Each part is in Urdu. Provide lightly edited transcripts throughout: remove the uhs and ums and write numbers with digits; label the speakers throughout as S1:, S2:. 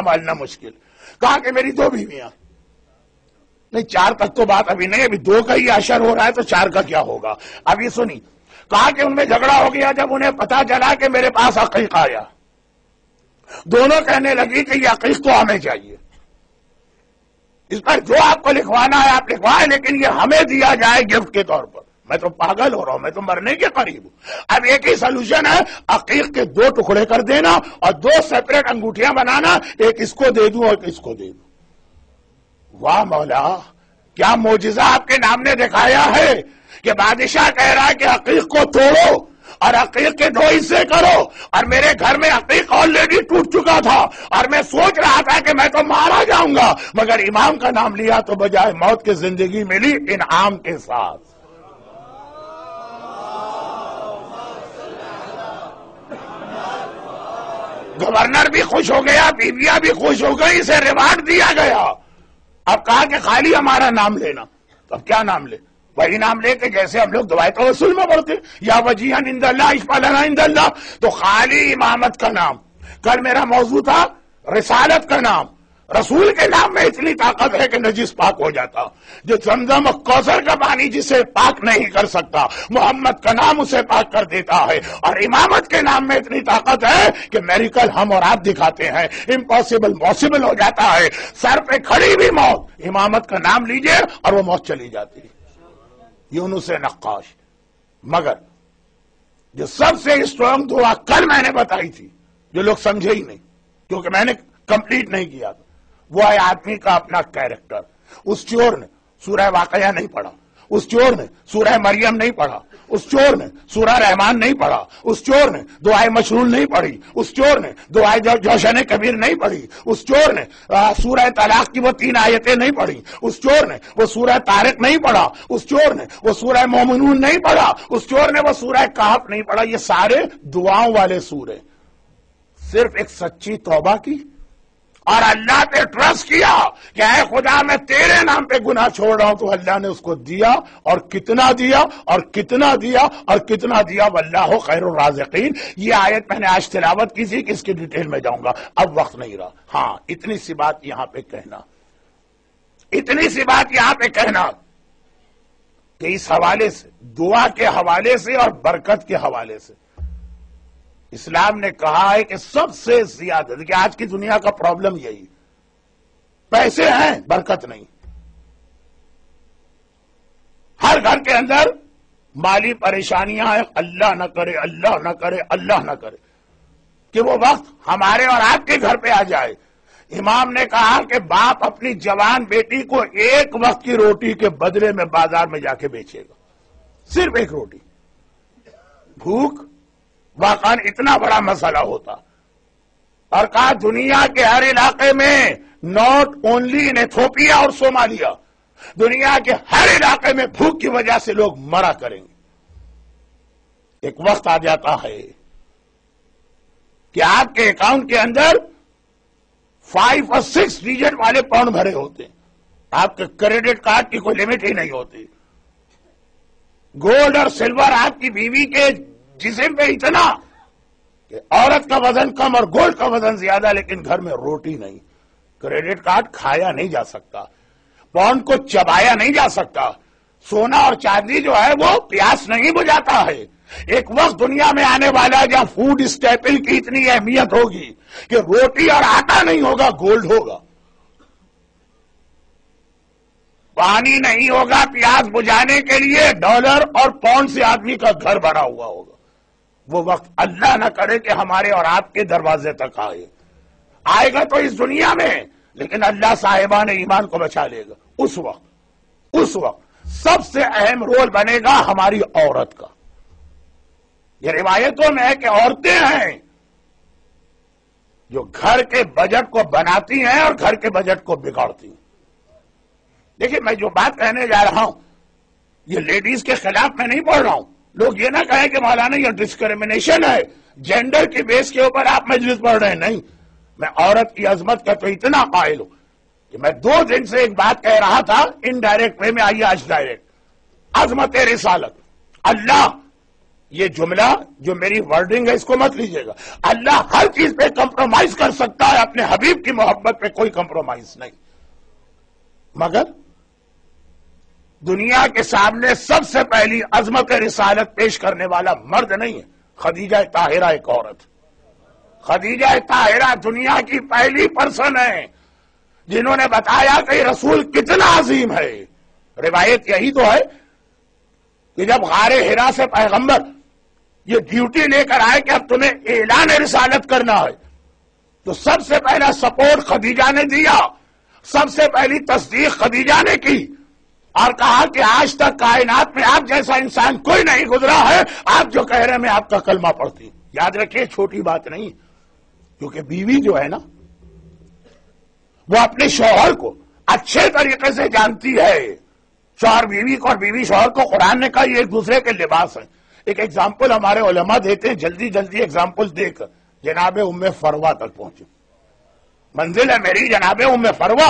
S1: سنبھالنا مشکل. کہا کہ میری 2 بیویاں. نہیں 4 تک تو بات ابھی نہیں, ابھی 2 کا ہی اشر ہو رہا ہے تو 4 کا کیا ہوگا. اب یہ سنی. کہا کہ ان میں جھگڑا ہو گیا جب انہیں پتا چلا کہ میرے پاس عقیق آیا. دونوں کہنے لگی کہ یہ عقیق تو ہمیں چاہیے, اس پر جو آپ کو لکھوانا ہے آپ لکھوائیں, لیکن یہ ہمیں دیا جائے گفٹ کے طور پر. میں تو پاگل ہو رہا ہوں, میں تو مرنے کے قریب ہوں. اب ایک ہی سلوشن ہے, عقیق کے 2 ٹکڑے کر دینا اور 2 سیپریٹ انگوٹھیاں بنانا, ایک اس کو دے دوں اور ایک اس کو دے دوں. واہ مولا, کیا معجزہ آپ کے نام نے دکھایا ہے کہ بادشاہ کہہ رہا ہے کہ عقیق کو توڑو اور عقیق کے 2 حصے کرو. اور میرے گھر میں عقیق آلریڈی ٹوٹ چکا تھا اور میں سوچ رہا تھا کہ میں تو مارا جاؤں گا, مگر امام کا نام لیا تو بجائے موت کے زندگی ملی انعام کے ساتھ. گورنر بھی خوش ہو گیا, بیویاں بھی خوش ہو گئی, اسے ریوارڈ دیا گیا. اب کہا کہ خالی ہمارا نام لینا. تو اب کیا نام لے؟ وہی نام لے کہ جیسے ہم لوگ دعائے توسل میں پڑھتے یا وجیہن عند اللہ اشفع لنا عند اللہ, تو خالی امامت کا نام. کل میرا موضوع تھا رسالت کا نام. رسول کے نام میں اتنی طاقت ہے کہ نجس پاک ہو جاتا. جو زمزم کوثر کا پانی جسے پاک نہیں کر سکتا, محمد کا نام اسے پاک کر دیتا ہے. اور امامت کے نام میں اتنی طاقت ہے کہ میریکل ہم اور آپ دکھاتے ہیں, امپاسبل پاسبل ہو جاتا ہے. سر پہ کھڑی بھی موت, امامت کا نام لیجئے اور وہ موت چلی جاتی ہے. یونس نقاش. مگر جو سب سے اسٹرانگ دعا کل میں نے بتائی تھی, جو لوگ سمجھے ہی نہیں کیونکہ میں نے کمپلیٹ نہیں کیا تھا, وہ ہے آدمی کا اپنا کیریکٹر. اس چور نے سورہ واقعہ نہیں پڑھا, اس چور نے سورہ مریم نہیں پڑھا, اس چور نے سورہ رحمان نہیں پڑھا, اس چور نے دعائے مشرول نہیں پڑھی, اس چور نے دعائے جوشن کبیر نہیں پڑھی, اس چور نے سورہ طلاق کی وہ 3 آیتیں نہیں پڑھی, اس چور نے وہ سورہ طارق نہیں پڑھا, اس چور نے وہ سورہ مومنون نہیں پڑھا, اس چور نے وہ سورہ کہف نہیں پڑھا. یہ سارے دعاؤں والے سورے. صرف ایک سچی توبہ کی اور اللہ پہ ٹرسٹ کیا کہ اے خدا میں تیرے نام پہ گناہ چھوڑ رہا ہوں, تو اللہ نے اس کو دیا. اور کتنا دیا اور کتنا دیا اور کتنا دیا, واللہ خیر الرازقین. یہ آیت میں نے آج تلاوت کی تھی کہ اس کی ڈیٹیل میں جاؤں گا, اب وقت نہیں رہا. ہاں اتنی سی بات یہاں پہ کہنا, اتنی سی بات یہاں پہ کہنا کہ اس حوالے سے, دعا کے حوالے سے اور برکت کے حوالے سے, اسلام نے کہا ہے کہ سب سے زیادہ, دیکھیں آج کی دنیا کا پرابلم یہی, پیسے ہیں برکت نہیں. ہر گھر کے اندر مالی پریشانیاں ہیں, اللہ نہ کرے اللہ نہ کرے اللہ نہ کرے کہ وہ وقت ہمارے اور آپ کے گھر پہ آ جائے. امام نے کہا کہ باپ اپنی جوان بیٹی کو 1 وقت کی روٹی کے بدلے میں بازار میں جا کے بیچے گا, صرف 1 روٹی. بھوک واقعاً اتنا بڑا مسئلہ ہوتا. اور کہا دنیا کے ہر علاقے میں, ناٹ اونلی ان ایتھوپیا اور صومالیہ, دنیا کے ہر علاقے میں بھوک کی وجہ سے لوگ مرا کریں گے. ایک وقت آ جاتا ہے کہ آپ کے اکاؤنٹ کے اندر 5 اور 6 ڈیجٹ والے پاؤنڈ بھرے ہوتے ہیں, آپ کے کریڈٹ کارڈ کی کوئی لمٹ ہی نہیں ہوتی. گولڈ اور سلور آپ کی بیوی کے جسم پہ اتنا کہ عورت کا وزن کم اور گولڈ کا وزن زیادہ, لیکن گھر میں روٹی نہیں. کریڈٹ کارڈ کھایا نہیں جا سکتا, پاؤنڈ کو چبایا نہیں جا سکتا, سونا اور چاندی جو ہے وہ پیاس نہیں بجھاتا ہے. ایک وقت دنیا میں آنے والا ہے جہاں فوڈ اسٹیپل کی اتنی اہمیت ہوگی کہ روٹی اور آٹا نہیں ہوگا, گولڈ ہوگا. پانی نہیں ہوگا پیاس بجھانے کے لیے, ڈالر اور پاؤنڈ سے آدمی کا گھر بھرا ہوا ہوگا. وہ وقت اللہ نہ کرے کہ ہمارے اور آپ کے دروازے تک آئے گا تو اس دنیا میں, لیکن اللہ صاحبان ایمان کو بچا لے گا. اس وقت سب سے اہم رول بنے گا ہماری عورت کا. یہ روایتوں میں ہے کہ عورتیں ہیں جو گھر کے بجٹ کو بناتی ہیں اور گھر کے بجٹ کو بگاڑتی ہیں. دیکھیں میں جو بات کہنے جا رہا ہوں یہ لیڈیز کے خلاف میں نہیں بول رہا ہوں. لوگ یہ نہ کہیں کہ مولانا یہ ڈسکریمنیشن ہے, جینڈر کی بیس کے اوپر آپ مجلس پڑھ رہے ہیں. نہیں, میں عورت کی عظمت کا تو اتنا قائل ہوں کہ میں 2 دن سے ایک بات کہہ رہا تھا انڈائریکٹ وے میں, آئیے آج ڈائریکٹ. عظمت رسالت, اللہ یہ جملہ جو میری ورڈنگ ہے اس کو مت لیجیے گا. اللہ ہر چیز پہ کمپرومائز کر سکتا ہے، اپنے حبیب کی محبت پہ کوئی کمپرومائز نہیں. مگر دنیا کے سامنے سب سے پہلی عظمت رسالت پیش کرنے والا مرد نہیں ہے، خدیجہ طاہرہ ایک عورت. خدیجہ طاہرہ دنیا کی پہلی پرسن ہے جنہوں نے بتایا کہ رسول کتنا عظیم ہے. روایت یہی تو ہے کہ جب غار حرا سے پیغمبر یہ ڈیوٹی لے کر آئے کہ اب تمہیں اعلان رسالت کرنا ہے، تو سب سے پہلا سپورٹ خدیجہ نے دیا، سب سے پہلی تصدیق خدیجہ نے کی اور کہا کہ آج تک کائنات میں آپ جیسا انسان کوئی نہیں گزرا ہے، آپ جو کہہ رہے ہیں میں آپ کا کلمہ پڑھتی. یاد رکھیے چھوٹی بات نہیں، کیونکہ بیوی جو ہے نا وہ اپنے شوہر کو اچھے طریقے سے جانتی ہے. شوہر بیوی کو اور بیوی شوہر کو قرآن نے کہا یہ ایک دوسرے کے لباس ہیں. ایک ایگزامپل ہمارے علماء دیتے ہیں، جلدی جلدی ایگزامپل دے کر جناب ام فروا تک پہنچے. منزل ہے میری جناب ام فروا.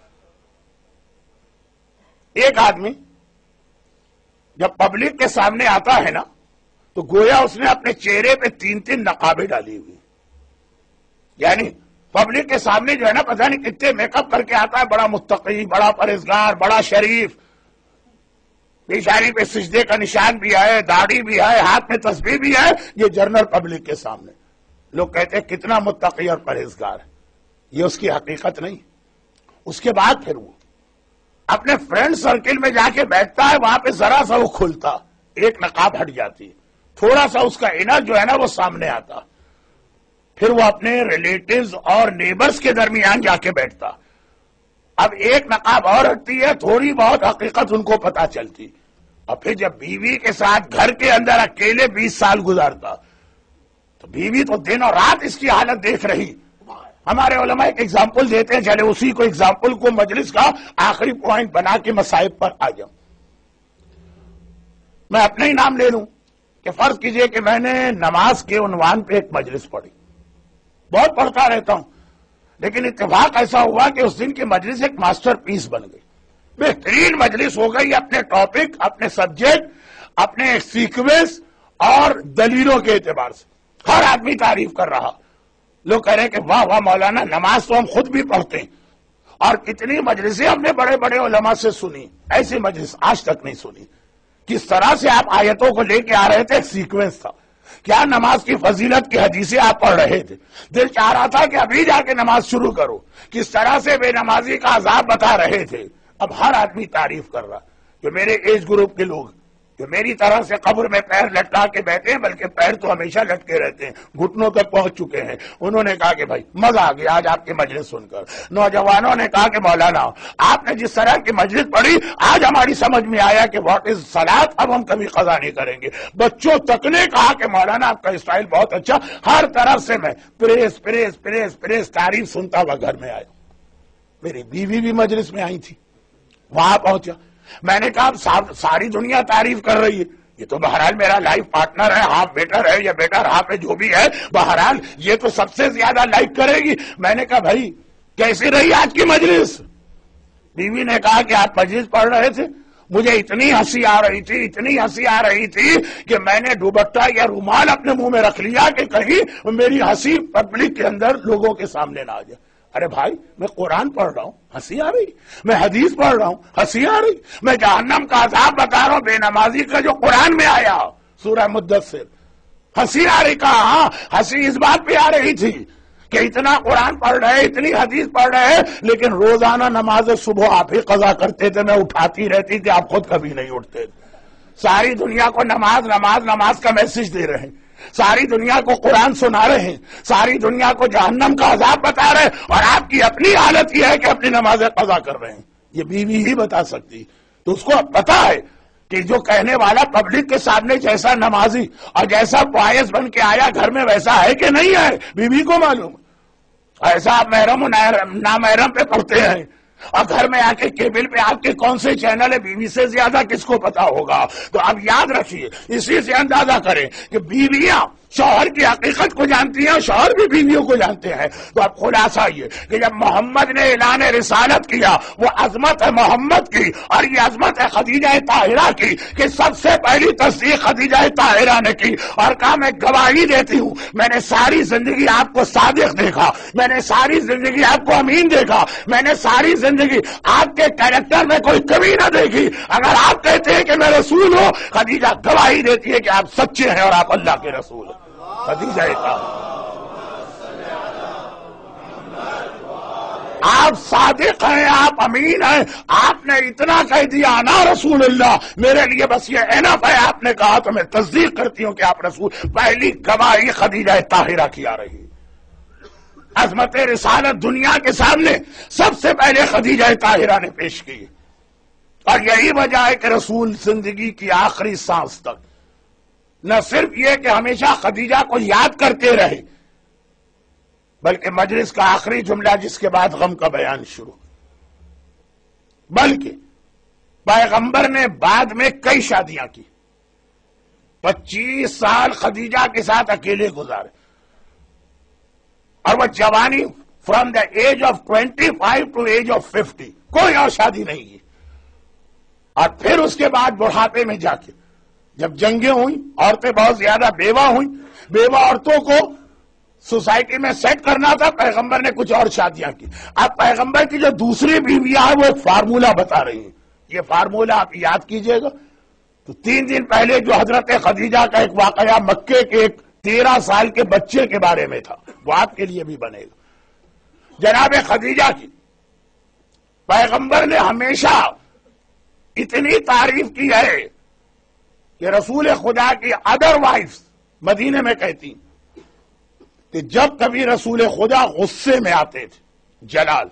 S1: ایک آدمی جب پبلک کے سامنے آتا ہے نا تو گویا اس نے اپنے چہرے پہ 3 نقابیں ڈالی ہوئی، یعنی پبلک کے سامنے جو ہے نا پتہ نہیں کتنے میک اپ کر کے آتا ہے، بڑا متقی، بڑا پرہیزگار، بڑا شریف، پیشانی پہ سجدے کا نشان بھی ہے، داڑھی بھی ہے، ہاتھ میں تسبیح بھی ہے. یہ جنرل پبلک کے سامنے لوگ کہتے ہیں کتنا متقی اور پرہیزگار ہے. یہ اس کی حقیقت نہیں. اس کے بعد پھر وہ اپنے فرینڈ سرکل میں جا کے بیٹھتا ہے، وہاں پہ ذرا سا وہ کھلتا، ایک نقاب ہٹ جاتی ہے، تھوڑا سا اس کا انر جو ہے نا وہ سامنے آتا. پھر وہ اپنے ریلیٹیوز اور نیبرز کے درمیان جا کے بیٹھتا. اب ایک نقاب اور ہٹتی ہے، تھوڑی بہت حقیقت ان کو پتا چلتی. اور پھر جب بیوی کے ساتھ گھر کے اندر اکیلے 20 سال گزارتا تو بیوی تو دن اور رات اس کی حالت دیکھ رہی. ہمارے علماء ایک ایگزامپل دیتے ہیں، چلے اسی کو ایگزامپل کو مجلس کا آخری پوائنٹ بنا کے مصائب پر آ جاؤں. میں اپنا ہی نام لے لوں کہ فرض کیجئے کہ میں نے نماز کے عنوان پہ ایک مجلس پڑھی. بہت پڑھتا رہتا ہوں، لیکن اتفاق ایسا ہوا کہ اس دن کی مجلس ایک ماسٹر پیس بن گئی، بہترین مجلس ہو گئی. اپنے ٹاپک، اپنے سبجیکٹ، اپنے سیکوینس اور دلیلوں کے اعتبار سے ہر آدمی تعریف کر رہا. لوگ کہہ رہے ہیں کہ واہ واہ مولانا، نماز تو ہم خود بھی پڑھتے ہیں اور کتنی مجلسیں ہم نے بڑے بڑے علماء سے سنی، ایسی مجلس آج تک نہیں سنی. کس طرح سے آپ آیتوں کو لے کے آ رہے تھے، سیکوینس تھا. کیا نماز کی فضیلت کی حدیثیں آپ پڑھ رہے تھے، دل چاہ رہا تھا کہ ابھی جا کے نماز شروع کرو. کس طرح سے بے نمازی کا عذاب بتا رہے تھے. اب ہر آدمی تعریف کر رہا. جو میرے ایج گروپ کے لوگ جو میری طرح سے قبر میں پیر لٹکا کے بیٹھے ہیں، بلکہ پیر تو ہمیشہ لٹکے رہتے ہیں، گھٹنوں تک پہنچ چکے ہیں، انہوں نے کہا کہ بھائی مزہ آ گیا آج آپ کی مجلس سن کر. نوجوانوں نے کہا کہ مولانا آپ نے جس طرح کی مجلس پڑھی آج ہماری سمجھ میں آیا کہ واٹ از صلاۃ، اب ہم کبھی قضا نہیں کریں گے. بچوں تک نے کہا کہ مولانا آپ کا اسٹائل بہت اچھا. ہر طرف سے میں پریس پریس پریس پریس تعریف سنتا ہوا گھر میں آیا. میری بیوی بھی مجلس میں آئی تھی، وہاں پہنچا. میں نے کہا ساری دنیا تعریف کر رہی ہے، یہ تو بہرحال میرا لائف پارٹنر ہے، ہاف بیٹر ہے یا بیٹر ہاف ہے، جو بھی ہے بہرحال یہ تو سب سے زیادہ لائک کرے گی. میں نے کہا بھائی کیسی رہی آج کی مجلس؟ بیوی نے کہا کہ آپ مجلس پڑھ رہے تھے، مجھے اتنی ہنسی آ رہی تھی، اتنی ہنسی آ رہی تھی کہ میں نے دوپٹہ یا رومال اپنے منہ میں رکھ لیا کہ کہیں میری ہنسی پبلک کے اندر لوگوں کے سامنے نہ آ جائے. ارے بھائی میں قرآن پڑھ رہا ہوں، ہنسی آ رہی، میں حدیث پڑھ رہا ہوں، ہنسی آ رہی، میں جہنم کا عذاب بتا رہا ہوں بے نمازی کا جو قرآن میں آیا سورہ مدثر، ہنسی آ رہی. کہا ہاں ہنسی اس بات پہ آ رہی تھی کہ اتنا قرآن پڑھ رہے، اتنی حدیث پڑھ رہے، لیکن روزانہ نماز صبح آپ ہی قضا کرتے تھے، میں اٹھاتی رہتی تھی، آپ خود کبھی نہیں اٹھتے. ساری دنیا کو نماز نماز نماز کا میسج دے رہے ہیں، ساری دنیا کو قرآن سنا رہے ہیں، ساری دنیا کو جہنم کا عذاب بتا رہے ہیں، اور آپ کی اپنی حالت یہ ہے کہ اپنی نمازیں قضا کر رہے ہیں. یہ بیوی ہی بتا سکتی. تو اس کو پتا ہے کہ جو کہنے والا پبلک کے سامنے جیسا نمازی اور جیسا باعث بن کے آیا گھر میں ویسا ہے کہ نہیں ہے، بیوی کو معلوم. ایسا آپ محرم و نامحرم پہ پڑھتے ہیں، اور گھر میں آ کے کیبل پہ آپ کے کون سے چینل ہے بیوی سے زیادہ کس کو پتا ہوگا؟ تو اب یاد رکھیے، اسی سے اندازہ کریں کہ بیویاں شوہر کی حقیقت کو جانتی ہیں، شوہر بھی بیویوں کو جانتے ہیں۔ تو اب خلاصہ یہ کہ جب محمد نے اعلان رسالت کیا، وہ عظمت ہے محمد کی اور یہ عظمت ہے خدیجہ طاہرہ کی کہ سب سے پہلی تصدیق خدیجہ طاہرہ نے کی اور کہا میں گواہی دیتی ہوں، میں نے ساری زندگی آپ کو صادق دیکھا، میں نے ساری زندگی آپ کو امین دیکھا، میں نے ساری زندگی آپ کے کیریکٹر میں کوئی کمی نہ دیکھی۔ اگر آپ کہتے ہیں کہ میں رسول ہوں، خدیجہ گواہی دیتی ہے کہ آپ سچے ہیں اور آپ اللہ کے رسول ہیں۔ خدیجہ آپ صادق ہیں، آپ امین ہیں، آپ نے اتنا کہہ دیا انا رسول اللہ، میرے لیے بس یہ انف ہے، آپ نے کہا تو میں تصدیق کرتی ہوں کہ آپ رسول۔ پہلی گواہی خدیجہ طاہرہ کی آ رہی، عظمت رسالت دنیا کے سامنے سب سے پہلے خدیجہ طاہرہ نے پیش کی، اور یہی وجہ ہے کہ رسول زندگی کی آخری سانس تک نہ صرف یہ کہ ہمیشہ خدیجہ کو یاد کرتے رہے، بلکہ مجلس کا آخری جملہ جس کے بعد غم کا بیان شروع، بلکہ پیغمبر نے بعد میں کئی شادیاں کی، 25 سال خدیجہ کے ساتھ اکیلے گزارے، اور وہ جوانی from the age of 25 to age of 50 کوئی اور شادی نہیں کی، اور پھر اس کے بعد بڑھاپے میں جا کے جب جنگیں ہوئیں، عورتیں بہت زیادہ بیوہ ہوئیں، بیوہ عورتوں کو سوسائٹی میں سیٹ کرنا تھا، پیغمبر نے کچھ اور شادیاں کی۔ اب پیغمبر کی جو دوسری بیویاں ہیں وہ ایک فارمولہ بتا رہی ہیں، یہ فارمولہ آپ یاد کیجئے گا۔ تو 3 دن پہلے جو حضرت خدیجہ کا ایک واقعہ مکے کے ایک 13 سال کے بچے کے بارے میں تھا، وہ آپ کے لیے بھی بنے گا۔ جناب خدیجہ کی پیغمبر نے ہمیشہ اتنی تعریف کی ہے کہ رسول خدا کی ادر وائفز مدینے میں کہتی کہ جب کبھی رسول خدا غصے میں آتے تھے، جلال،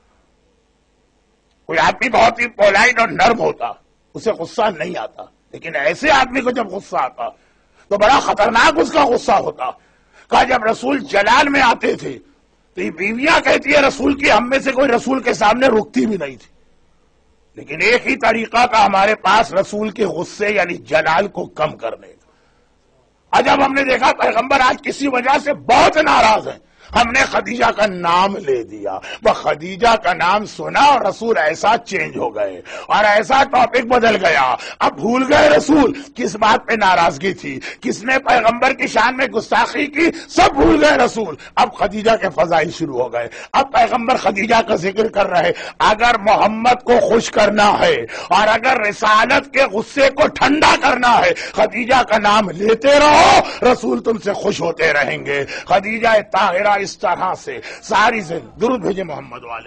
S1: کوئی آدمی بہت ہی پولائٹ اور نرم ہوتا، اسے غصہ نہیں آتا، لیکن ایسے آدمی کو جب غصہ آتا تو بڑا خطرناک اس کا غصہ ہوتا۔ کہا جب رسول جلال میں آتے تھے تو یہ بیویاں کہتی ہے رسول کی ہم میں سے کوئی رسول کے سامنے رکتی بھی نہیں تھی، لیکن ایک ہی طریقہ تھا ہمارے پاس رسول کے غصے یعنی جلال کو کم کرنے کا۔ جب ہم نے دیکھا پیغمبر آج کسی وجہ سے بہت ناراض ہیں، ہم نے خدیجہ کا نام لے دیا، وہ خدیجہ کا نام سنا اور رسول ایسا چینج ہو گئے اور ایسا ٹاپک بدل گیا۔ اب بھول گئے رسول کس بات پہ ناراضگی تھی، کس نے پیغمبر کی شان میں گستاخی کی، سب بھول گئے رسول۔ اب خدیجہ کے فضائل شروع ہو گئے، اب پیغمبر خدیجہ کا ذکر کر رہے۔ اگر محمد کو خوش کرنا ہے اور اگر رسالت کے غصے کو ٹھنڈا کرنا ہے، خدیجہ کا نام لیتے رہو، رسول تم سے خوش ہوتے رہیں گے۔ خدیجہ طاہرہ اس طرح سے ساری زندگی، درود بھیجے محمد والے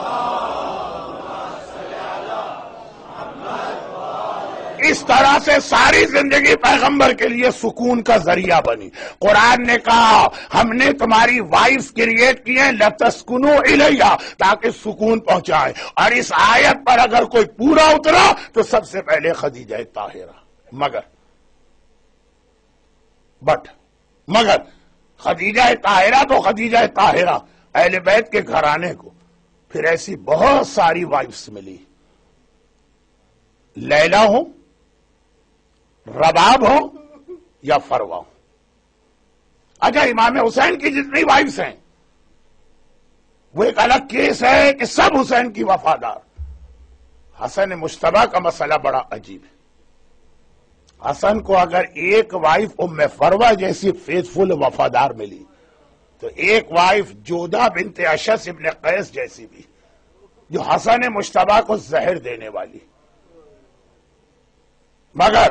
S1: اس طرح سے ساری زندگی پیغمبر کے لیے سکون کا ذریعہ بنی۔ قرآن نے کہا ہم نے تمہاری وائف کریٹ کی ہیں لتسکنوا الیہا، تاکہ سکون پہنچائے، اور اس آیت پر اگر کوئی پورا اترا تو سب سے پہلے خدیجہ طاہرہ۔ مگر خدیجہ طاہرہ تو خدیجہ طاہرہ، اہل بیت کے گھرانے کو پھر ایسی بہت ساری وائفز ملی، لیلا ہو، رباب ہو یا فروا ہو۔ اچھا امام حسین کی جتنی وائفز ہیں وہ ایک الگ کیس ہے کہ سب حسین کی وفادار۔ حسن مجتبیٰ کا مسئلہ بڑا عجیب ہے۔ حسن کو اگر ایک وائف ام فروا جیسی فیتھفل وفادار ملی تو ایک وائف جودہ بنت اشس ابن قیس جیسی بھی، جو حسن مجتبیٰ کو زہر دینے والی، مگر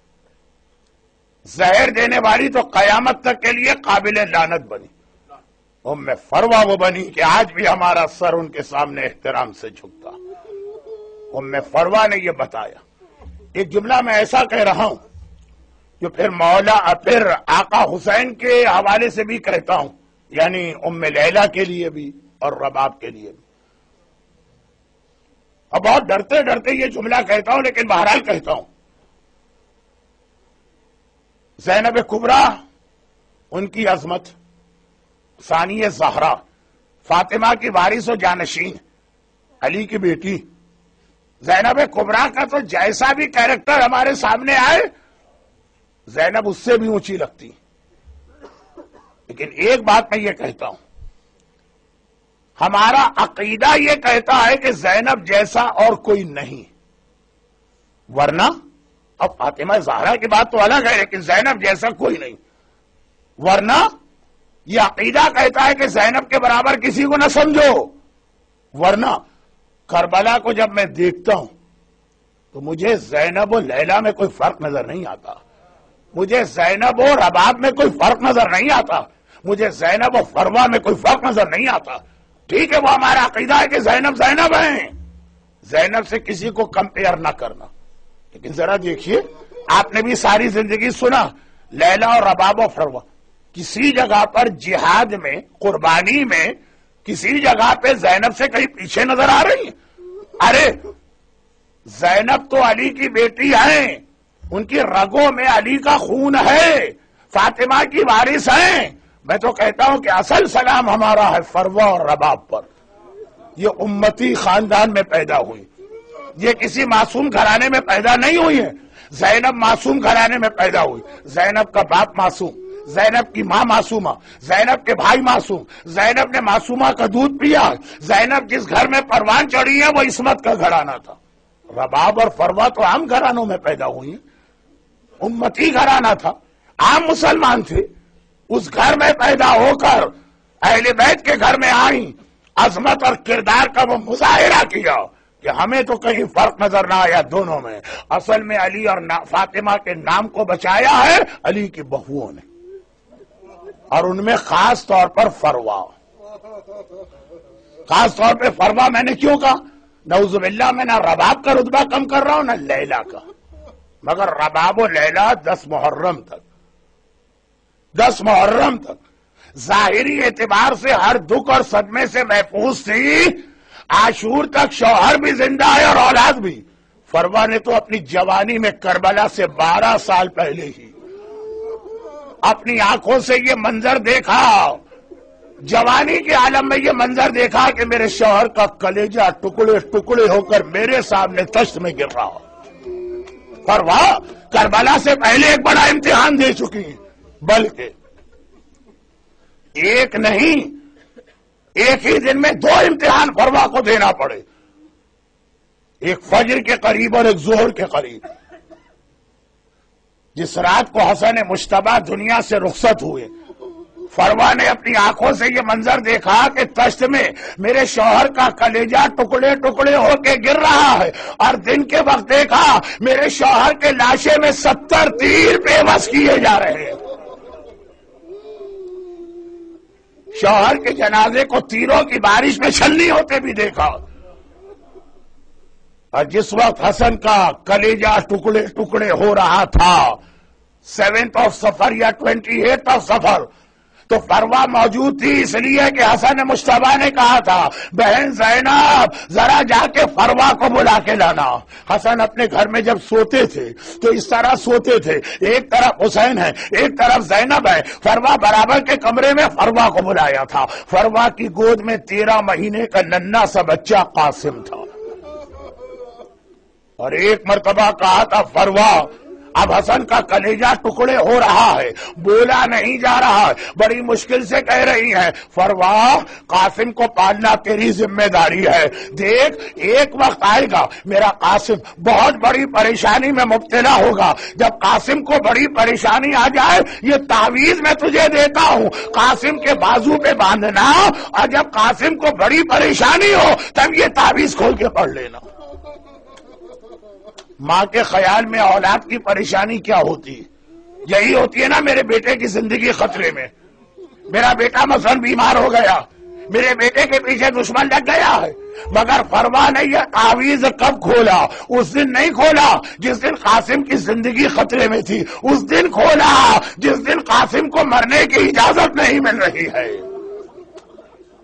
S1: زہر دینے والی تو قیامت تک کے لیے قابل لعنت بنی۔ ام فروا وہ بنی کہ آج بھی ہمارا سر ان کے سامنے احترام سے جھکتا۔ ام فروا نے یہ بتایا، ایک جملہ میں ایسا کہہ رہا ہوں جو پھر آقا حسین کے حوالے سے بھی کہتا ہوں، یعنی ام لیلا کے لیے بھی اور رباب کے لیے بھی، اور بہت ڈرتے ڈرتے یہ جملہ کہتا ہوں لیکن بہرحال کہتا ہوں۔ زینب کبریٰ ان کی عظمت، ثانی زہرا فاطمہ کی وارث و جانشین، علی کی بیٹی زینب کبریٰ کا تو جیسا بھی کیریکٹر ہمارے سامنے آئے زینب اس سے بھی اونچی لگتی. لیکن ایک بات میں یہ کہتا ہوں، ہمارا عقیدہ یہ کہتا ہے کہ زینب جیسا اور کوئی نہیں، ورنہ اب فاطمہ زہرا کی بات تو الگ ہے لیکن زینب جیسا کوئی نہیں، ورنہ یہ عقیدہ کہتا ہے کہ زینب کے برابر کسی کو نہ سمجھو. ورنہ کربلا کو جب میں دیکھتا ہوں تو مجھے زینب و لیلا میں کوئی فرق نظر نہیں آتا، مجھے زینب و رباب میں کوئی فرق نظر نہیں آتا، مجھے زینب و فروا میں کوئی فرق نظر نہیں آتا. ٹھیک ہے وہ ہمارا عقیدہ ہے کہ زینب زینب ہیں، زینب سے کسی کو کمپیئر نہ کرنا. لیکن ذرا دیکھیے، آپ نے بھی ساری زندگی سنا لیلا اور رباب و فروا کسی جگہ پر جہاد میں، قربانی میں، کسی جگہ پہ زینب سے کہیں پیچھے نظر آ رہی ہیں؟ ارے زینب تو علی کی بیٹی ہیں، ان کی رگوں میں علی کا خون ہے، فاطمہ کی وارث ہیں. میں تو کہتا ہوں کہ اصل سلام ہمارا ہے فروا اور رباب پر. یہ امتی خاندان میں پیدا ہوئی، یہ کسی معصوم گھرانے میں پیدا نہیں ہوئی ہے. زینب معصوم گھرانے میں پیدا ہوئی، زینب کا باپ معصوم، زینب کی ماں معصومہ، زینب کے بھائی معصوم، زینب نے معصومہ کا دودھ پیا. زینب جس گھر میں پروان چڑھی ہے وہ عصمت کا گھرانہ تھا. رباب اور فروا تو عام گھرانوں میں پیدا ہوئی ہیں، امتی گھرانہ تھا، عام مسلمان تھے. اس گھر میں پیدا ہو کر اہل بیت کے گھر میں آئیں، عظمت اور کردار کا وہ مظاہرہ کیا کہ ہمیں تو کہیں فرق نظر نہ آیا دونوں میں. اصل میں علی اور فاطمہ کے نام کو بچایا ہے علی کی بہوؤں نے، اور ان میں خاص طور پر فروا. خاص طور پہ فروا میں نے کیوں کہا؟ نعوذ باللہ میں نہ رباب کا رتبہ کم کر رہا ہوں نہ لیلا کا، مگر رباب و لیلا 10 محرم تک، 10 محرم تک ظاہری اعتبار سے ہر دکھ اور صدمے سے محفوظ تھی. عاشور تک شوہر بھی زندہ ہے اور اولاد بھی. فروا نے تو اپنی جوانی میں کربلا سے 12 سال پہلے ہی اپنی آنکھوں سے یہ منظر دیکھا، جوانی کے عالم میں یہ منظر دیکھا کہ میرے شوہر کا کلیجہ ٹکڑے ٹکڑے ہو کر میرے سامنے تشت میں گر رہا. فروا کربلا سے پہلے ایک بڑا امتحان دے چکی ہیں، بلکہ ایک نہیں، ایک ہی دن میں 2 امتحان فروا کو دینا پڑے، ایک فجر کے قریب اور ایک ظہر کے قریب. جس رات کو حسن مجتبی دنیا سے رخصت ہوئے، فروا نے اپنی آنکھوں سے یہ منظر دیکھا کہ تشت میں میرے شوہر کا کلیجہ ٹکڑے ٹکڑے ہو کے گر رہا ہے، اور دن کے وقت دیکھا میرے شوہر کے لاشے میں 70 تیر بے بس کیے جا رہے ہیں. شوہر کے جنازے کو تیروں کی بارش میں چھلنی ہوتے بھی دیکھا. اور جس وقت حسن کا کلیجہ ٹکڑے ٹکڑے ہو رہا تھا 7 صفر یا 28 صفر، تو فروا موجود تھی، اس لیے کہ حسن مجتبی نے کہا تھا بہن زینب ذرا جا کے فروا کو بلا کے لانا. حسن اپنے گھر میں جب سوتے تھے تو اس طرح سوتے تھے، ایک طرف حسین ہے ایک طرف زینب ہے. فروا برابر کے کمرے میں فروا کو بلایا تھا. فروا کی گود میں 13 مہینے کا ننھا سا بچہ قاسم تھا، اور ایک مرتبہ کہا تھا فروا اب حسن کا کلیجہ ٹکڑے ہو رہا ہے، بولا نہیں جا رہا ہے، بڑی مشکل سے کہہ رہی ہے فروا قاسم کو پالنا تیری ذمہ داری ہے. دیکھ ایک وقت آئے گا میرا قاسم بہت بڑی پریشانی میں مبتلا ہوگا، جب قاسم کو بڑی پریشانی آ جائے یہ تعویذ میں تجھے دیتا ہوں، قاسم کے بازو پہ باندھنا، اور جب قاسم کو بڑی پریشانی ہو تب یہ تعویذ کھول کے پڑھ لینا. ماں کے خیال میں اولاد کی پریشانی کیا ہوتی ہے؟ یہی ہوتی ہے نا میرے بیٹے کی زندگی خطرے میں، میرا بیٹا مثلا بیمار ہو گیا، میرے بیٹے کے پیچھے دشمن لگ گیا ہے. مگر فروا نے یہ تعویذ کب کھولا؟ اس دن نہیں کھولا جس دن قاسم کی زندگی خطرے میں تھی، اس دن کھولا جس دن قاسم کو مرنے کی اجازت نہیں مل رہی ہے.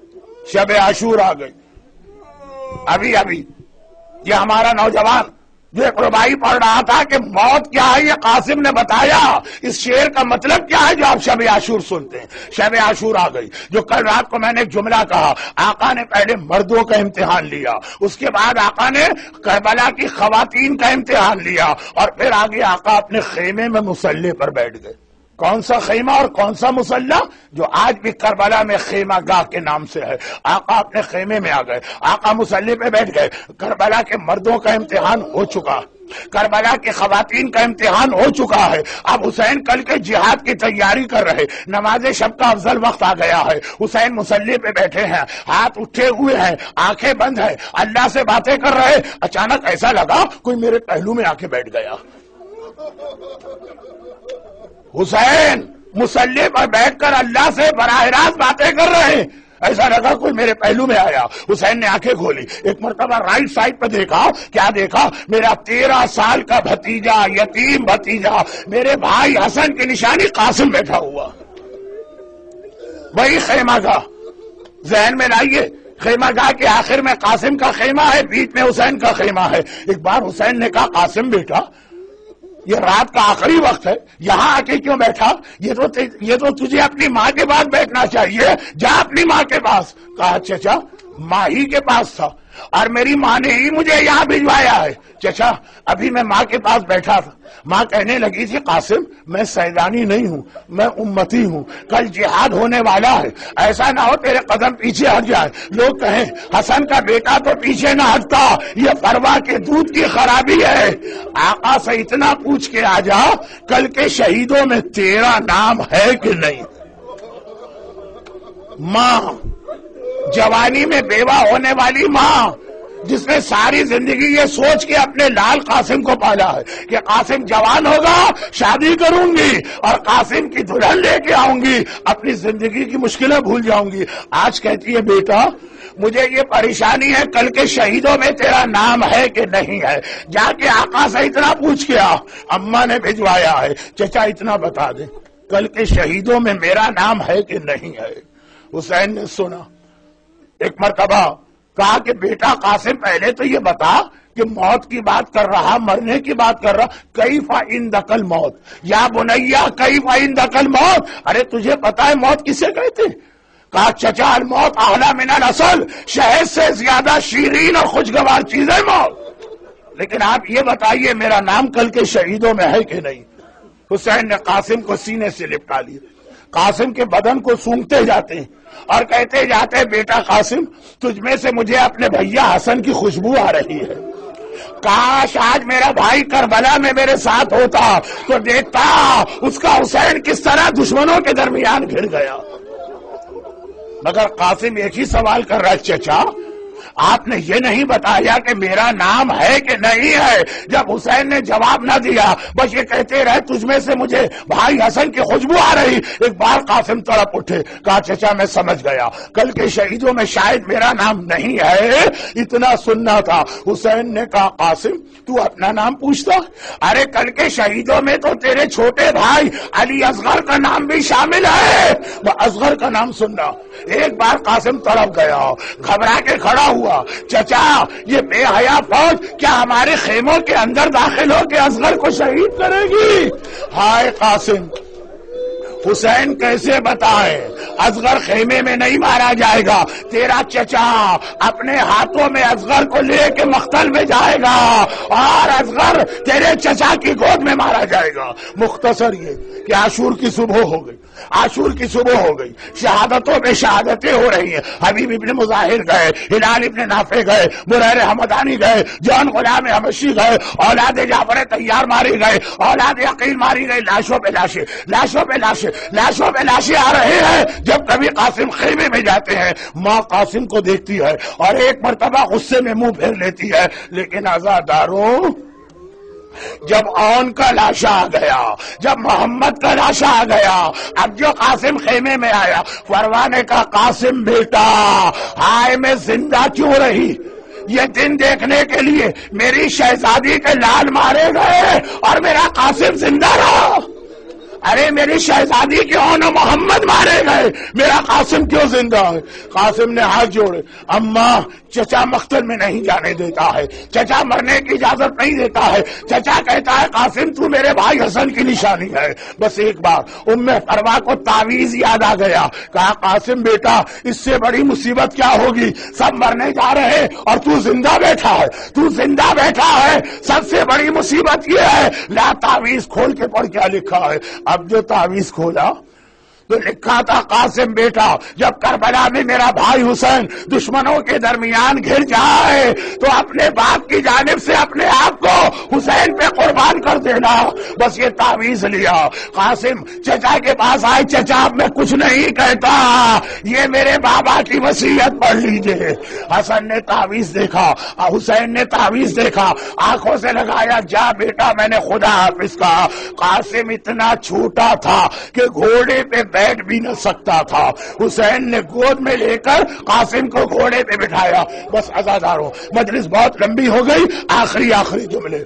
S1: شب عاشور آ گئی، ابھی یہ ہمارا نوجوان جو ایک ربائی پڑھ رہا تھا کہ موت کیا ہے یہ قاسم نے بتایا، اس شعر کا مطلب کیا ہے جو آپ شب عاشور سنتے ہیں۔ شب عاشور آ گئی، جو کل رات کو میں نے ایک جملہ کہا، آقا نے پہلے مردوں کا امتحان لیا، اس کے بعد آقا نے کربلا کی خواتین کا امتحان لیا، اور پھر آگے آقا اپنے خیمے میں مصلی پر بیٹھ گئے۔ کون سا خیمہ اور کون سا مصلی؟ جو آج بھی کربلا میں خیمہ گاہ کے نام سے ہے۔ آقا اپنے خیمے میں آ گئے، آقا مصلی پہ بیٹھ گئے۔ کربلا کے مردوں کا امتحان ہو چکا، کربلا کی خواتین کا امتحان ہو چکا ہے۔ اب حسین کل کے جہاد کی تیاری کر رہے، نماز شب کا افضل وقت آ گیا ہے۔ حسین مصلی پہ بیٹھے ہیں، ہاتھ اٹھے ہوئے ہیں، آنکھیں بند ہیں، اللہ سے باتیں کر رہے۔ اچانک ایسا لگا کوئی میرے پہلو میں آ کے بیٹھ گیا۔ حسین مصلی پر بیٹھ کر اللہ سے براہ راست باتیں کر رہے ہیں، ایسا لگا کوئی میرے پہلو میں آیا۔ حسین نے آنکھیں کھولی، ایک مرتبہ رائٹ سائڈ پہ دیکھا، کیا دیکھا؟ میرا 13 سال کا بھتیجا، یتیم بھتیجا، میرے بھائی حسن کی نشانی قاسم بیٹھا ہوا۔ وہی خیمہ گاہ ذہن میں لائیے، خیمہ گاہ کے آخر میں قاسم کا خیمہ ہے، بیچ میں حسین کا خیمہ ہے۔ ایک بار حسین نے کہا قاسم بیٹا، یہ رات کا آخری وقت ہے، یہاں آ کے کیوں بیٹھا؟ یہ تو تجھے اپنی ماں کے پاس بیٹھنا چاہیے، جا اپنی ماں کے پاس۔ کہا چچا ماں ہی کے پاس تھا اور میری ماں نے ہی مجھے یہاں بھجوایا ہے۔ چچا ابھی میں ماں کے پاس بیٹھا تھا، ماں کہنے لگی تھی قاسم میں سیدانی نہیں ہوں، میں امتی ہوں، کل جہاد ہونے والا ہے، ایسا نہ ہو تیرے قدم پیچھے ہٹ جائے، لوگ کہیں حسن کا بیٹا تو پیچھے نہ ہٹتا، یہ فروا کے دودھ کی خرابی ہے۔ آقا سے اتنا پوچھ کے آ جا کل کے شہیدوں میں تیرا نام ہے کہ نہیں؟ ماں، جوانی میں بیوہ ہونے والی ماں، جس نے ساری زندگی یہ سوچ کے اپنے لال قاسم کو پالا ہے کہ قاسم جوان ہوگا شادی کروں گی اور قاسم کی دلہن لے کے آؤں گی، اپنی زندگی کی مشکلیں بھول جاؤں گی، آج کہتی ہے بیٹا مجھے یہ پریشانی ہے کل کے شہیدوں میں تیرا نام ہے کہ نہیں ہے، جا کے آقا سے اتنا پوچھ کے آ، اماں نے بھجوایا ہے، چچا اتنا بتا دے کل کے شہیدوں میں میرا نام ہے کہ نہیں ہے۔ حسین نے سنا، ایک مرتبہ کہا کہ بیٹا قاسم پہلے تو یہ بتا کہ موت کی بات کر رہا، مرنے کی بات کر رہا، کیف عندک الموت یا بنیا کیف عندک الموت، ارے تجھے پتا ہے موت کسے کہتے؟ کہا چچا الموت اعلی من الاصل، شہد سے زیادہ شیرین اور خوشگوار چیز ہے موت، لیکن آپ یہ بتائیے میرا نام کل کے شہیدوں میں ہے کہ نہیں؟ حسین نے قاسم کو سینے سے لپٹا لیا، قاسم کے بدن کو سونگتے جاتے ہیں اور کہتے جاتے بیٹا قاسم تجھ میں سے مجھے اپنے بھیا حسن کی خوشبو آ رہی ہے، کاش آج میرا بھائی کربلا میں میرے ساتھ ہوتا تو دیکھتا اس کا حسین کس طرح دشمنوں کے درمیان گھر گیا۔ مگر قاسم ایک ہی سوال کر رہا ہے چچا آپ نے یہ نہیں بتایا کہ میرا نام ہے کہ نہیں ہے۔ جب حسین نے جواب نہ دیا بس یہ کہتے رہے تجھ میں سے مجھے بھائی حسن کی خوشبو آ رہی، ایک بار قاسم تڑپ اٹھے، کہا چچا میں سمجھ گیا کل کے شہیدوں میں شاید میرا نام نہیں ہے، اتنا سننا تھا۔ حسین نے کہا قاسم تو اپنا نام پوچھتا، ارے کل کے شہیدوں میں تو تیرے چھوٹے بھائی علی اصغر کا نام بھی شامل ہے، وہ اصغر کا نام سننا۔ ایک بار قاسم تڑپ گیا، گھبرا کے کھڑا ہوا، چچا یہ بے حیا فوج کیا ہمارے خیموں کے اندر داخل ہو کے اصغر کو شہید کرے گی؟ ہائے قاسم، حسین کیسے بتائے اصغر خیمے میں نہیں مارا جائے گا، تیرا چچا اپنے ہاتھوں میں اصغر کو لے کے مقتل میں جائے گا اور اصغر تیرے چچا کی گود میں مارا جائے گا۔ مختصر یہ کہ عاشور کی صبح ہو گئی، عاشور کی صبح ہو گئی، شہادتوں میں شہادتیں ہو رہی ہیں، حبیب ابن مظاہر گئے، ہلال ابن نافع گئے، مریر حمدانی گئے، جان غلام حبشی گئے، اولاد جعفر طیار ماری گئے، اولاد عقیل ماری گئی، لاشوں پہ لاشیں، لاشوں پہ لاشیں، لاشوں پہ لاشیں آ رہے ہیں۔ جب کبھی قاسم خیمے میں جاتے ہیں ماں قاسم کو دیکھتی ہے اور ایک مرتبہ غصے میں منہ پھیر لیتی ہے، لیکن عزاداروں جب اون کا لاشا آ گیا، جب محمد کا لاشا آ گیا، اب جو قاسم خیمے میں آیا، فروا نے کہا قاسم بیٹا ہائے میں زندہ کیوں رہی، یہ دن دیکھنے کے لیے میری شہزادی کے لال مارے گئے اور میرا قاسم زندہ رہا۔ ارے میری شہزادی کیوں نہ محمد مارے گئے، میرا قاسم کیوں زندہ ہے؟ قاسم نے ہاتھ جوڑے، اماں چچا مقتل میں نہیں جانے دیتا ہے، چچا مرنے کی اجازت نہیں دیتا ہے، چچا کہتا ہے قاسم تو میرے بھائی حسن کی نشانی ہے۔ بس ایک بار ام فروا کو تعویذ یاد آ گیا، کہا قاسم بیٹا اس سے بڑی مصیبت کیا ہوگی، سب مرنے جا رہے اور تو زندہ بیٹھا ہے، تو زندہ بیٹھا ہے، سب سے بڑی مصیبت یہ ہے، لا تعویذ کھول کے پڑھ کیا لکھا ہے۔ اب جو تعویذ کھولا تو لکھا تھا قاسم بیٹا جب کربلا میں میرا بھائی حسین دشمنوں کے درمیان گھر جائے تو اپنے باپ کی جانب سے اپنے آپ کو حسین پہ قربان کر دینا۔ بس یہ تعویذ لیا، قاسم چچا کے پاس آئے، چچا اب میں کچھ نہیں کہتا، یہ میرے بابا کی وصیت پڑھ لیجئے۔ حسن نے تعویذ دیکھا، حسین نے تعویذ دیکھا، آنکھوں سے لگایا، جا بیٹا میں نے خدا حافظ کہا۔ قاسم اتنا چھوٹا تھا کہ گھوڑے پہ بیٹھ بھی نہ سکتا تھا، حسین نے گود میں لے کر قاسم کو گھوڑے پہ بٹھایا۔ بس عزادارو مجلس بہت لمبی ہو گئی، آخری جملے،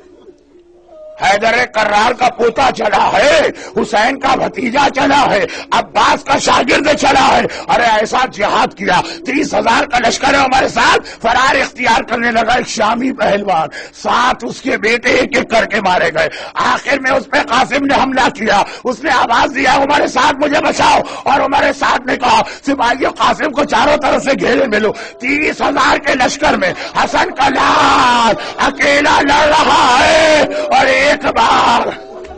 S1: حیدر کرار کا پوتا چلا ہے، حسین کا بھتیجا چلا ہے، عباس کا شاگرد چلا ہے، ارے ایسا جہاد کیا، 30,000 کا لشکر ہے ہمارے ساتھ، فرار اختیار کرنے لگا ایک شامی پہلوان، ساتھ اس کے بیٹے ایک ایک کر کے مارے گئے۔ آخر میں اس پہ قاسم نے حملہ کیا، اس نے آواز دیا ہمارے ساتھ مجھے بچاؤ، اور ہمارے ساتھ نے کہا سپاہیوں قاسم کو چاروں طرف سے گھیرے میں لو۔ 30,000 کے لشکر میں حسن کا لال اکیلا لڑ رہا ہے، اور ایک بار،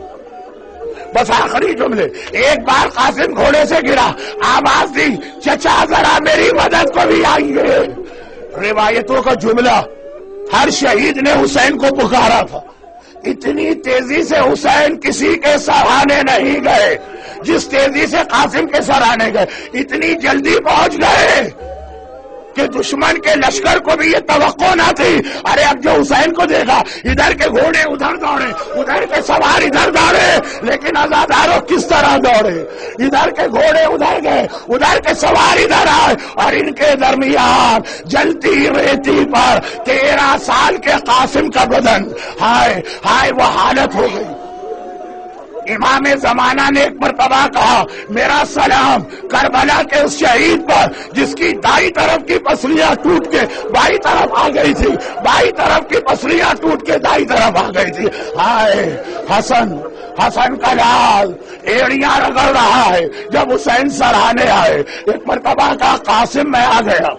S1: بس آخری جملے، ایک بار قاسم گھوڑے سے گرا، آواز دی چچا ذرا میری مدد کو بھی آئیے۔ روایتوں کا جملہ، ہر شہید نے حسین کو پکارا تھا، اتنی تیزی سے حسین کسی کے سرانے نہیں گئے جس تیزی سے قاسم کے سرانے گئے، اتنی جلدی پہنچ گئے کہ دشمن کے لشکر کو بھی یہ توقع نہ تھی۔ ارے اب جو حسین کو دیکھا، ادھر کے گھوڑے ادھر دوڑے، ادھر کے سوار ادھر دوڑے، لیکن عزادارو کس طرح دوڑے، ادھر کے گھوڑے ادھر گئے، ادھر کے سوار ادھر آئے، اور ان کے درمیان جلتی ریتی پر 13 سال کے قاسم کا بدن، ہائے ہائے وہ حالت ہو گئی۔ امام زمانہ نے ایک مرتبہ کہا میرا سلام کربلا کے اس شہید پر جس کی دائیں طرف کی پسلیاں ٹوٹ کے بائیں طرف آ گئی تھی، بائیں طرف کی پسلیاں ٹوٹ کے دائیں طرف آ گئی تھی۔ ہائے حسن کا لال ایڑیاں رگڑ رہا ہے جب حسین سراہنے آئے۔ ایک مرتبہ کہا قاسم میں آ گیا،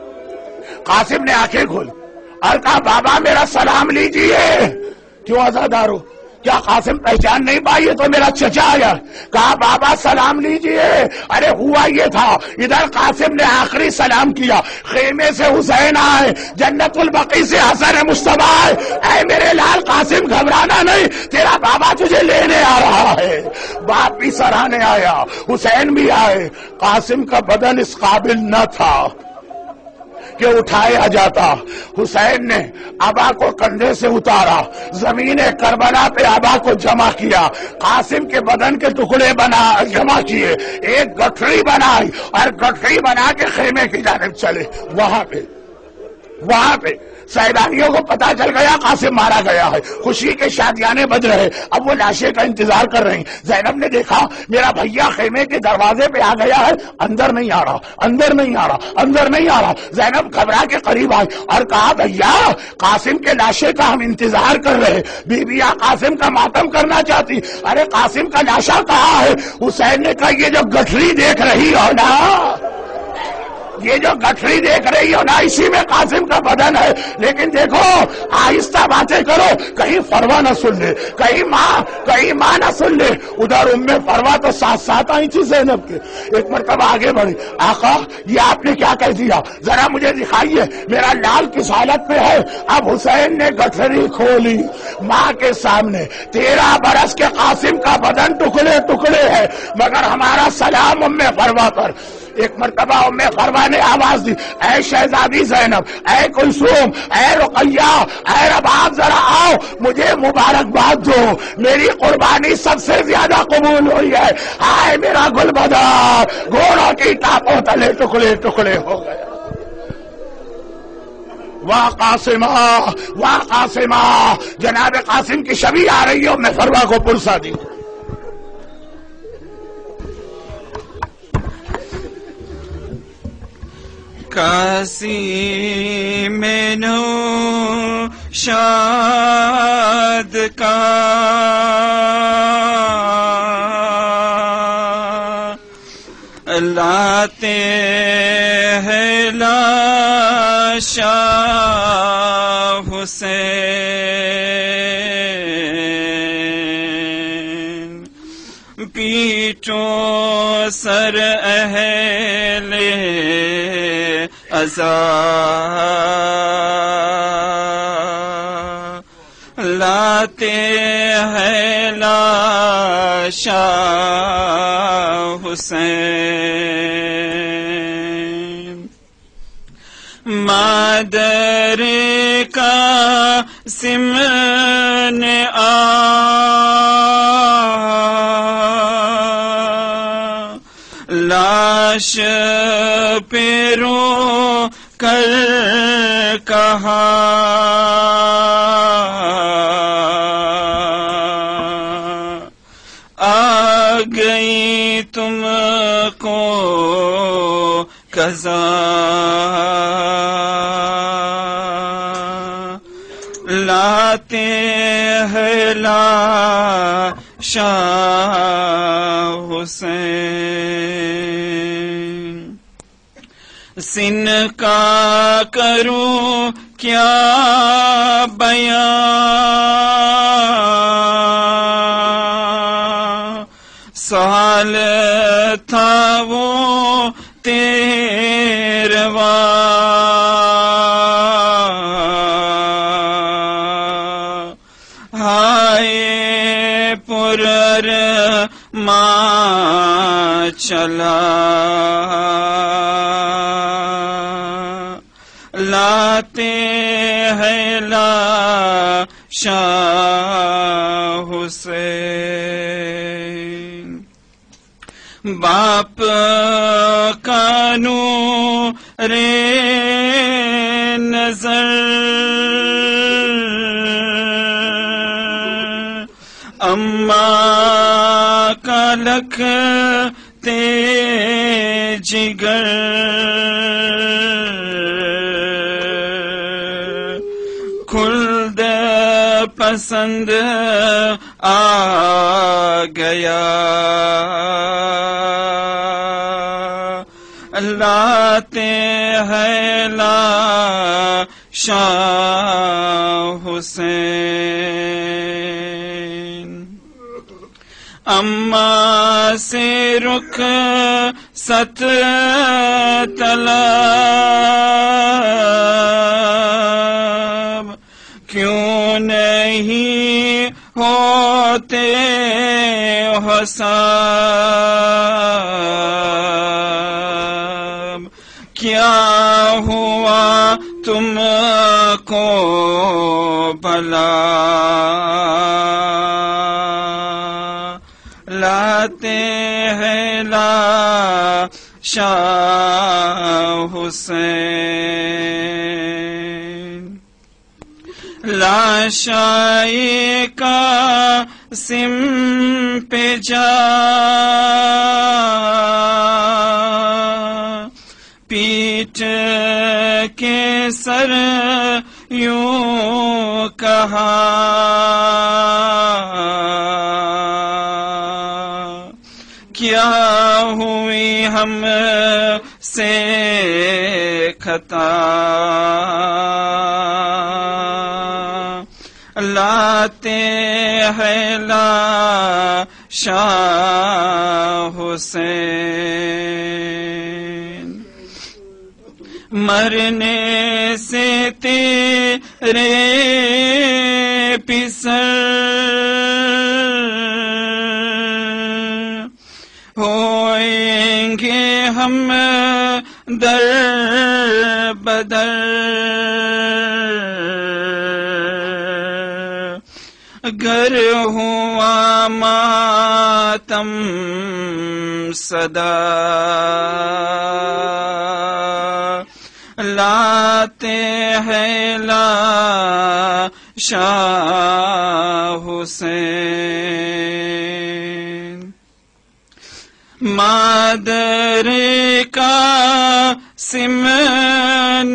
S1: قاسم نے آنکھیں کھولی اور کہا بابا میرا سلام لیجئے۔ کیوں عزادارو، کیا قاسم پہچان نہیں پائی؟ یہ تو میرا چچا آیا۔ کہا بابا سلام لیجئے۔ ارے ہوا یہ تھا، ادھر قاسم نے آخری سلام کیا، خیمے سے حسین آئے، جنت البقیع سے حسن مصطفیٰ آئے، اے میرے لال قاسم گھبرانا نہیں، تیرا بابا تجھے لینے آ رہا ہے۔ باپ بھی سراہنے آیا، حسین بھی آئے۔ قاسم کا بدن اس قابل نہ تھا کہ اٹھایا جاتا۔ حسین نے ابا کو کندھے سے اتارا، زمین کربلا پہ ابا کو جمع کیا، قاسم کے بدن کے ٹکڑے جمع کیے، ایک گٹھڑی بنائی اور گٹھڑی بنا کے خیمے کی جانب چلے۔ وہاں پہ سیلانیوں کو پتا چل گیا قاسم مارا گیا ہے، خوشی کے شادیانے بج رہے، اب وہ لاشیں کا انتظار کر رہی۔ زینب نے دیکھا میرا بھیا خیمے کے دروازے پہ آ گیا ہے، اندر نہیں آ رہا۔ زینب گھبرا کے قریب آئی اور کہا بھیا قاسم کے لاشے کا ہم انتظار کر رہے، بیویاں قاسم کا ماتم کرنا چاہتی۔ ارے قاسم کا لاشا کہاں ہے؟ حسین نے کہا یہ جو گٹھڑی دیکھ رہی ہو نا، یہ جو گٹھڑی دیکھ رہی ہو نا، اسی میں قاسم کا بدن ہے، لیکن دیکھو آہستہ باتیں کرو، کہیں فروا نہ سن لے، کہیں ماں نہ سن لے۔ ادھر ام فروا تو ساتھ آئی تھی زینب کے۔ ایک مرتبہ آگے بڑھی، آقا یہ آپ نے کیا کہہ دیا، ذرا مجھے دکھائیے میرا لال کس حالت میں ہے۔ اب حسین نے گٹھڑی کھولی، ماں کے سامنے 13 برس کے قاسم کا بدن ٹکڑے ٹکڑے ہے، مگر ہمارا سلام ام فروا پر۔ ایک مرتبہ ام فروا نے آواز دی، اے شہزادی زینب، اے کلثوم، اے رقیہ، اے رباب ذرا آؤ، مجھے مبارکباد دو، میری قربانی سب سے زیادہ قبول ہوئی ہے۔ ہائے میرا گل بدار گھوڑوں کی ٹاپوں تلے ٹکڑے ٹکڑے ہو گئے۔ واہ قاسمہ، جناب قاسم کی شبیہ آ رہی ہے، ام فروا کو پرسا دی۔
S2: کاسی میں نوشاد کا لاتے ہیں لاشا حسین، پیٹو سر اہل عزا، لاتے ہیں لاشا حسین، مادر کا سمن لاش پہ رو کر کہا آ گئی تم کو قضا، لاتے ہیں لاشا حسین، سن کا کروں کیا بیان، سوال تھا وہ تیرواں، ہائے پرارمان چلا، لاتے ہیں لاشا حسین، باپ کا نور نظر اماں کا لکھتے جگر، خلد پسند آ گیا، لاتے ہیں لاشا حسین، اماں سے رخصت طلب، کیوں نہیں ہوتے حساب، کیا ہوا تم کو بھلا، لاتے ہیں لاشا حسین، لاشائے کا سم پہ جا پیٹ کے سر یوں کہا کیا ہوئی ہم سے خطا، لاتے ہیں لاشا حسین، مرنے سے تیرے پسر ہوئیں گے ہم در بدر، گر ہوا ماتم صدا، لاتے ہیں لاشا حسین، مادر کا سمن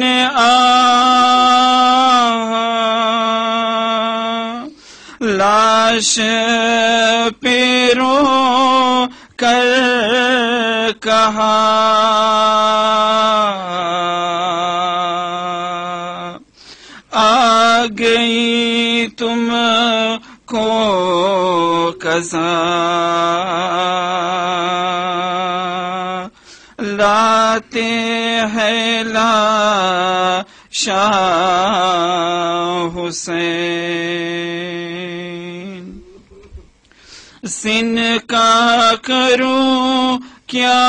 S2: لاش پیرو کر کہا آ گئی تم کو قضا لاتے ہیں شاہ حسین سن کا کروں کیا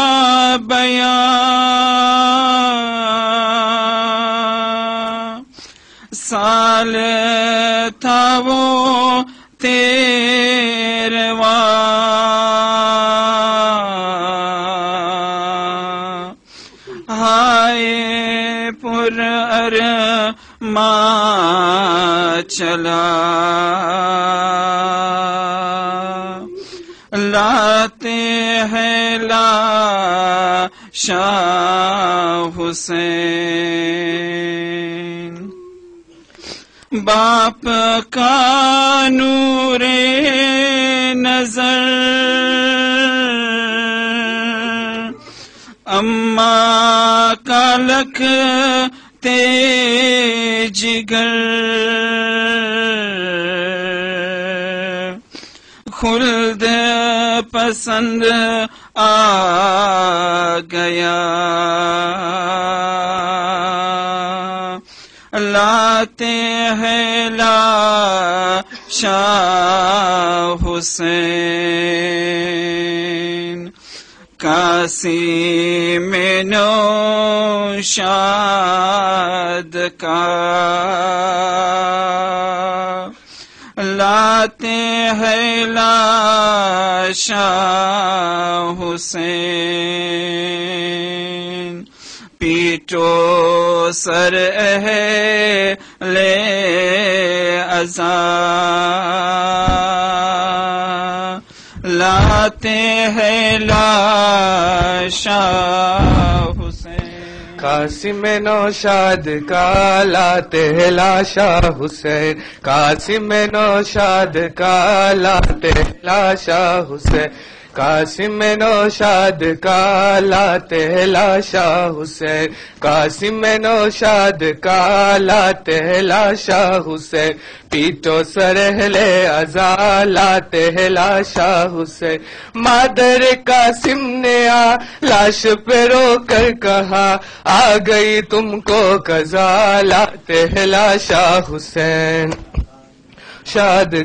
S2: بیان سال تھا وہ تیرواں ہائے پر ارمان چلا لاتے ہیں شاہ حسین باپ کا نور نظر اماں کا لکھ جگر خلد پسند آ گیا لاتے ہیں شاہ حسین کاسی میں نوشاد کا لاتے ہیں شاہ حسین پیٹو سر اہل عزا لاتے ہیں شاہ حسین
S3: قاسم نوشاد کا لاتے ہیں شاہ حسین قاسم نوشاد کا لاتے ہیں شاہ حسین قاسم نوشاد کا لاتے ہیں شاہ حسین قاسم نوشاد کا لاتے ہیں شاہ حسین پیٹو سرہل عزا لاتے ہیں شاہ حسین مادر قاسم نے لاش پہ رو کر کہا آ گئی تم کو قضا لاتے ہیں شاہ حسین شاد